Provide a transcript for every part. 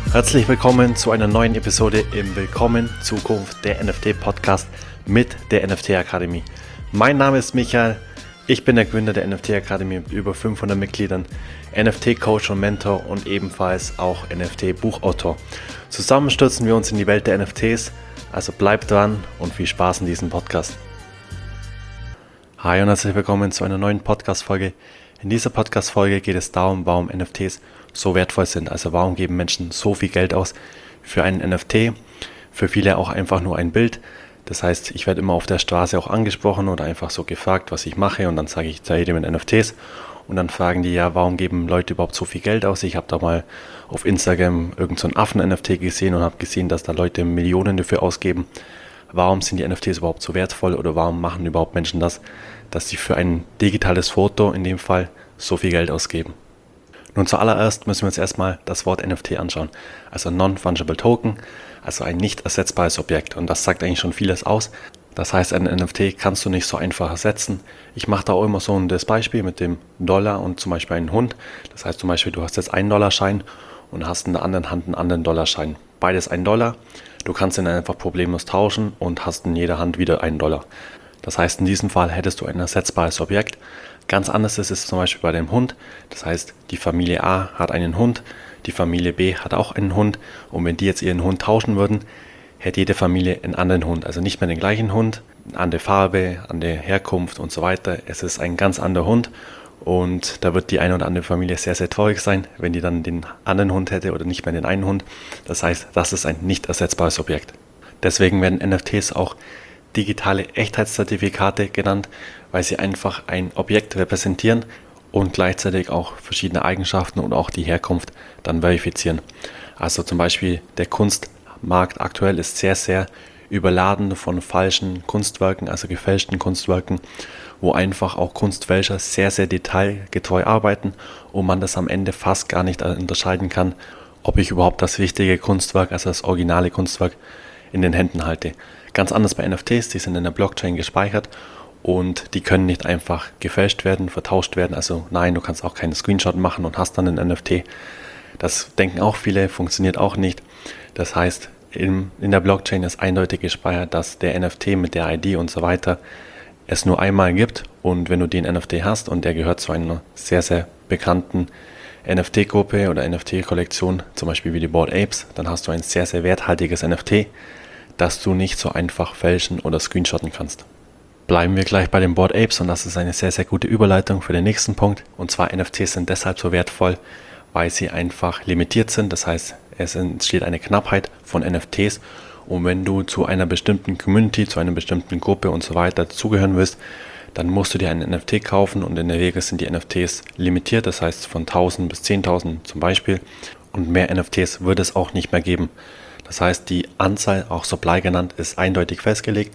Herzlich willkommen zu einer neuen Episode im Willkommen Zukunft der NFT-Podcast mit der NFT-Akademie. Mein Name ist Michael, ich bin der Gründer der NFT-Akademie mit über 500 Mitgliedern, NFT-Coach und Mentor und ebenfalls auch NFT-Buchautor. Zusammen stürzen wir uns in die Welt der NFTs, also bleibt dran und viel Spaß in diesem Podcast. Hi und herzlich willkommen zu einer neuen Podcast-Folge. In dieser Podcast-Folge geht es darum, warum NFTs so wertvoll sind. Also warum geben Menschen so viel Geld aus für einen NFT, für viele auch einfach nur ein Bild. Das heißt, ich werde immer auf der Straße auch angesprochen oder einfach so gefragt, was ich mache, und dann sage ich, ich rede mit NFTs und dann fragen die, ja, warum geben Leute überhaupt so viel Geld aus? Ich habe da mal auf Instagram irgend so einen Affen-NFT gesehen und habe gesehen, dass da Leute Millionen dafür ausgeben. Warum sind die NFTs überhaupt so wertvoll oder warum machen überhaupt Menschen das, dass sie für ein digitales Foto in dem Fall so viel Geld ausgeben? Nun, zuallererst müssen wir uns erstmal das Wort NFT anschauen, also Non-Fungible Token, also ein nicht ersetzbares Objekt, und das sagt eigentlich schon vieles aus. Das heißt, ein NFT kannst du nicht so einfach ersetzen. Ich mache da auch immer so das Beispiel mit dem Dollar und zum Beispiel einen Hund. Das heißt zum Beispiel, du hast jetzt einen Dollarschein und hast in der anderen Hand einen anderen Dollarschein. Beides $1. Du kannst ihn einfach problemlos tauschen und hast in jeder Hand wieder $1. Das heißt, in diesem Fall hättest du ein ersetzbares Objekt. Ganz anders ist es zum Beispiel bei dem Hund. Das heißt, die Familie A hat einen Hund, die Familie B hat auch einen Hund. Und wenn die jetzt ihren Hund tauschen würden, hätte jede Familie einen anderen Hund. Also nicht mehr den gleichen Hund, eine andere Farbe, andere Herkunft und so weiter. Es ist ein ganz anderer Hund. Und da wird die eine oder andere Familie sehr, sehr traurig sein, wenn die dann den anderen Hund hätte oder nicht mehr den einen Hund. Das heißt, das ist ein nicht ersetzbares Objekt. Deswegen werden NFTs auch digitale Echtheitszertifikate genannt, weil sie einfach ein Objekt repräsentieren und gleichzeitig auch verschiedene Eigenschaften und auch die Herkunft dann verifizieren. Also zum Beispiel der Kunstmarkt aktuell ist sehr, sehr überladen von falschen Kunstwerken, also gefälschten Kunstwerken, wo einfach auch Kunstfälscher sehr, sehr detailgetreu arbeiten und man das am Ende fast gar nicht unterscheiden kann, ob ich überhaupt das richtige Kunstwerk, also das originale Kunstwerk, in den Händen halte. Ganz anders bei NFTs, die sind in der Blockchain gespeichert und die können nicht einfach gefälscht werden, vertauscht werden. Also nein, du kannst auch keinen Screenshot machen und hast dann einen NFT. Das denken auch viele, funktioniert auch nicht. Das heißt, in der Blockchain ist eindeutig gespeichert, dass der NFT mit der ID und so weiter es nur einmal gibt, und wenn du den NFT hast und der gehört zu einer sehr, sehr bekannten NFT-Gruppe oder NFT-Kollektion, zum Beispiel wie die Bored Apes, dann hast du ein sehr, sehr werthaltiges NFT, das du nicht so einfach fälschen oder screenshotten kannst. Bleiben wir gleich bei den Bored Apes, und das ist eine sehr, sehr gute Überleitung für den nächsten Punkt. Und zwar, NFTs sind deshalb so wertvoll, weil sie einfach limitiert sind. Das heißt, es entsteht eine Knappheit von NFTs, und wenn du zu einer bestimmten Community, zu einer bestimmten Gruppe und so weiter zugehören willst, dann musst du dir einen NFT kaufen, und in der Regel sind die NFTs limitiert, das heißt von 1000 bis 10.000 zum Beispiel, und mehr NFTs wird es auch nicht mehr geben. Das heißt, die Anzahl, auch Supply genannt, ist eindeutig festgelegt,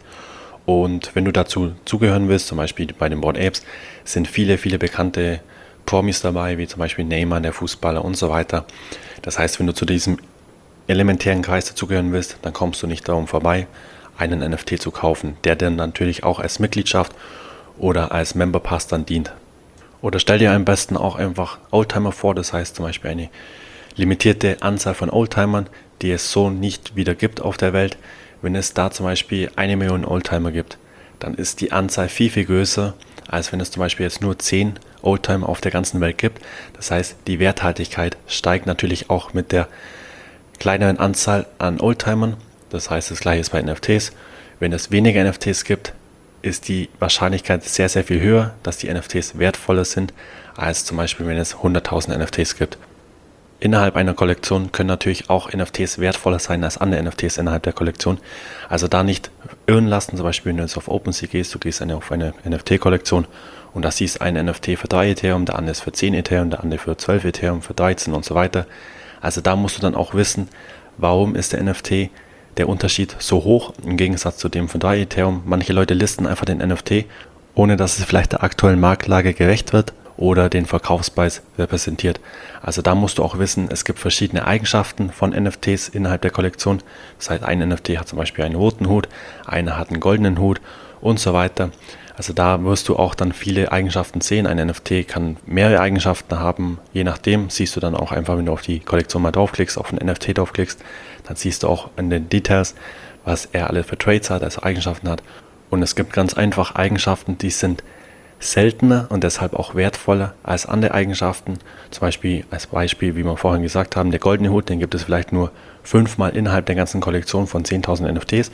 und wenn du dazu zugehören willst, zum Beispiel bei den Bored Apes, sind viele, viele bekannte Promis dabei, wie zum Beispiel Neymar, der Fußballer und so weiter. Das heißt, wenn du zu diesem elementären Kreis dazugehören willst, dann kommst du nicht darum vorbei, einen NFT zu kaufen, der dann natürlich auch als Mitgliedschaft oder als Member Pass dann dient. Oder stell dir am besten auch einfach Oldtimer vor, das heißt zum Beispiel eine limitierte Anzahl von Oldtimern, die es so nicht wieder gibt auf der Welt. Wenn es da zum Beispiel 1 Million Oldtimer gibt, dann ist die Anzahl viel, viel größer, als wenn es zum Beispiel jetzt nur 10 Oldtimer auf der ganzen Welt gibt. Das heißt, die Werthaltigkeit steigt natürlich auch mit der kleineren Anzahl an Oldtimern. Das heißt, das gleiche ist bei NFTs. Wenn es weniger NFTs gibt, ist die Wahrscheinlichkeit sehr, sehr viel höher, dass die NFTs wertvoller sind, als zum Beispiel, wenn es 100.000 NFTs gibt. Innerhalb einer Kollektion können natürlich auch NFTs wertvoller sein als andere NFTs innerhalb der Kollektion. Also da nicht irren lassen, zum Beispiel wenn du jetzt auf OpenSea gehst, du gehst auf eine NFT-Kollektion und da siehst ein NFT für 3 Ethereum, der andere ist für 10 Ethereum, der andere für 12 Ethereum, für 13 und so weiter. Also da musst du dann auch wissen, warum ist der NFT, der Unterschied so hoch im Gegensatz zu dem von 3 Ethereum. Manche Leute listen einfach den NFT, ohne dass es vielleicht der aktuellen Marktlage gerecht wird oder den Verkaufspreis repräsentiert. Also da musst du auch wissen, es gibt verschiedene Eigenschaften von NFTs innerhalb der Kollektion. Das heißt, ein NFT hat zum Beispiel einen roten Hut, einer hat einen goldenen Hut und so weiter. Also da wirst du auch dann viele Eigenschaften sehen. Ein NFT kann mehrere Eigenschaften haben. Je nachdem siehst du dann auch einfach, wenn du auf die Kollektion mal draufklickst, auf ein NFT draufklickst, dann siehst du auch in den Details, was er alle für Traits hat, also Eigenschaften hat. Und es gibt ganz einfach Eigenschaften, die sind seltener und deshalb auch wertvoller als andere Eigenschaften. Zum Beispiel, als Beispiel, wie wir vorhin gesagt haben, der goldene Hut, den gibt es vielleicht nur 5-mal innerhalb der ganzen Kollektion von 10.000 NFTs.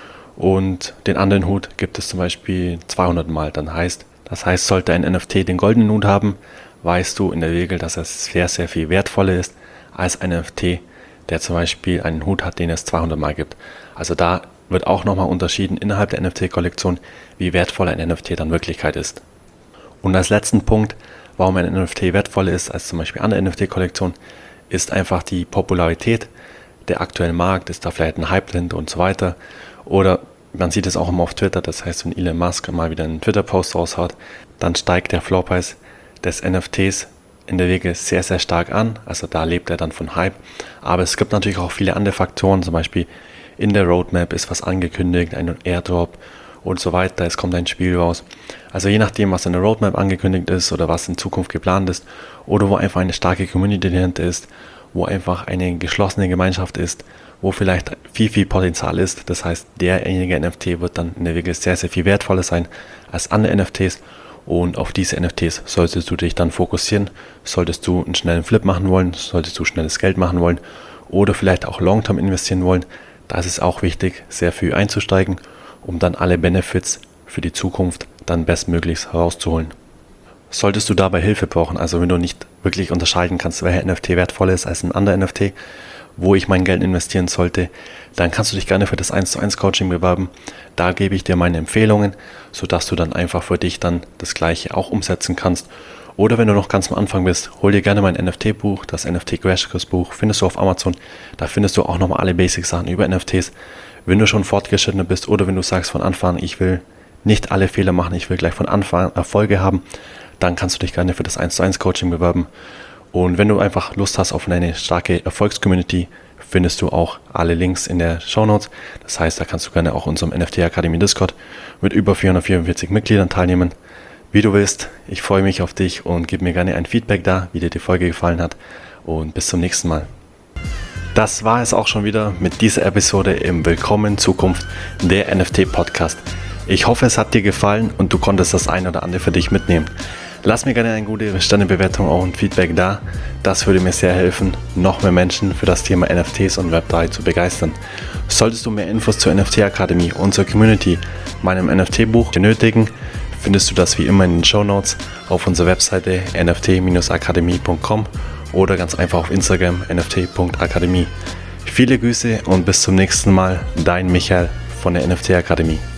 Und den anderen Hut gibt es zum Beispiel 200 Mal. Das heißt, sollte ein NFT den goldenen Hut haben, weißt du in der Regel, dass es sehr, sehr viel wertvoller ist als ein NFT, der zum Beispiel einen Hut hat, den es 200 Mal gibt. Also da wird auch nochmal unterschieden innerhalb der NFT-Kollektion, wie wertvoll ein NFT dann in Wirklichkeit ist. Und als letzten Punkt, warum ein NFT wertvoller ist als zum Beispiel andere NFT-Kollektionen, ist einfach die Popularität. Der aktuelle Markt, ist da vielleicht ein Hype drin und so weiter. Oder man sieht es auch immer auf Twitter, das heißt, wenn Elon Musk mal wieder einen Twitter-Post raushaut, dann steigt der Floorpreis des NFTs in der Regel sehr, sehr stark an. Also da lebt er dann von Hype. Aber es gibt natürlich auch viele andere Faktoren, zum Beispiel in der Roadmap ist was angekündigt, ein Airdrop und so weiter. Es kommt ein Spiel raus. Also je nachdem, was in der Roadmap angekündigt ist oder was in Zukunft geplant ist oder wo einfach eine starke Community dahinter ist, wo einfach eine geschlossene Gemeinschaft ist, wo vielleicht viel, viel Potenzial ist. Das heißt, derjenige NFT wird dann in der Regel sehr, sehr viel wertvoller sein als andere NFTs. Und auf diese NFTs solltest du dich dann fokussieren. Solltest du einen schnellen Flip machen wollen, solltest du schnelles Geld machen wollen oder vielleicht auch Long-Term investieren wollen. Da ist es auch wichtig, sehr früh einzusteigen, um dann alle Benefits für die Zukunft dann bestmöglichst herauszuholen. Solltest du dabei Hilfe brauchen, also wenn du nicht wirklich unterscheiden kannst, welcher NFT wertvoller ist als ein anderer NFT, wo ich mein Geld investieren sollte, dann kannst du dich gerne für das 1:1 Coaching bewerben. Da gebe ich dir meine Empfehlungen, sodass du dann einfach für dich dann das Gleiche auch umsetzen kannst. Oder wenn du noch ganz am Anfang bist, hol dir gerne mein NFT-Buch, das NFT Crash Course Buch, findest du auf Amazon. Da findest du auch nochmal alle Basic-Sachen über NFTs. Wenn du schon fortgeschrittener bist oder wenn du sagst von Anfang an, ich will nicht alle Fehler machen, ich will gleich von Anfang an Erfolge haben, dann kannst du dich gerne für das 1:1 Coaching bewerben. Und wenn du einfach Lust hast auf eine starke Erfolgscommunity, findest du auch alle Links in der Shownotes. Das heißt, da kannst du gerne auch unserem NFT Akademie Discord mit über 444 Mitgliedern teilnehmen. Wie du willst, ich freue mich auf dich und gib mir gerne ein Feedback da, wie dir die Folge gefallen hat. Und bis zum nächsten Mal. Das war es auch schon wieder mit dieser Episode im Willkommen Zukunft, der NFT-Podcast. Ich hoffe, es hat dir gefallen und du konntest das ein oder andere für dich mitnehmen. Lass mir gerne eine gute Sternebewertung auch und Feedback da. Das würde mir sehr helfen, noch mehr Menschen für das Thema NFTs und Web3 zu begeistern. Solltest du mehr Infos zur NFT Akademie, unserer Community, meinem NFT-Buch benötigen, findest du das wie immer in den Shownotes auf unserer Webseite nft-akademie.com oder ganz einfach auf Instagram nft.akademie. Viele Grüße und bis zum nächsten Mal, dein Michael von der NFT Akademie.